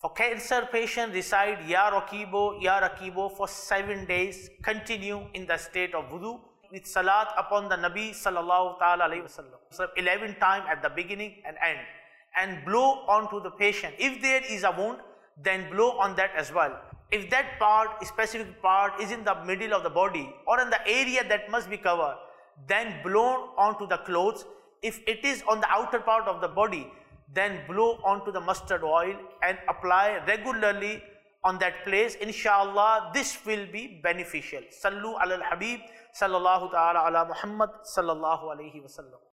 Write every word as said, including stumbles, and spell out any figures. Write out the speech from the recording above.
For cancer patient, recite Ya Raqibo, Ya Raqibo for seven days. Continue in the state of wudu with salat upon the Nabi sallallahu ta'ala alayhi wasallam. So eleven times at the beginning and end. And blow onto the patient. If there is a wound, then blow on that as well. If that part, specific part is in the middle of the body or in the area that must be covered, then blow onto the clothes. If it is on the outer part of the body, then blow onto the mustard oil and apply regularly on that place. Inshallah, this will be beneficial. Sallu ala al-Habib sallallahu ta'ala ala Muhammad sallallahu alayhi wa sallam.